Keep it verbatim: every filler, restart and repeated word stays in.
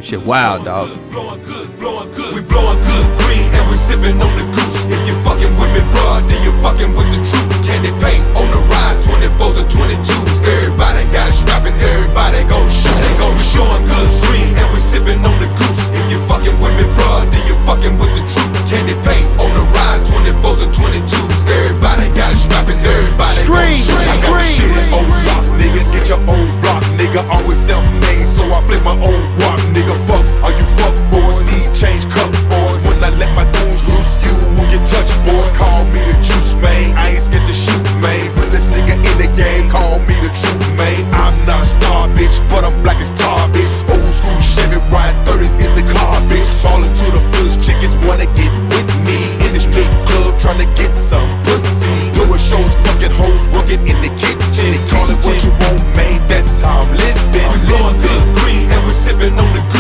Shit wild, dog. Blowing good, blowing good. We blowing good green and we sipping on the goose. If you fucking with me, bro, then you fucking with the truth. Candy paint on the rise, twenty-fours and twenty-twos. Everybody got a strap and everybody gon' shoot. They gon' showing good green and we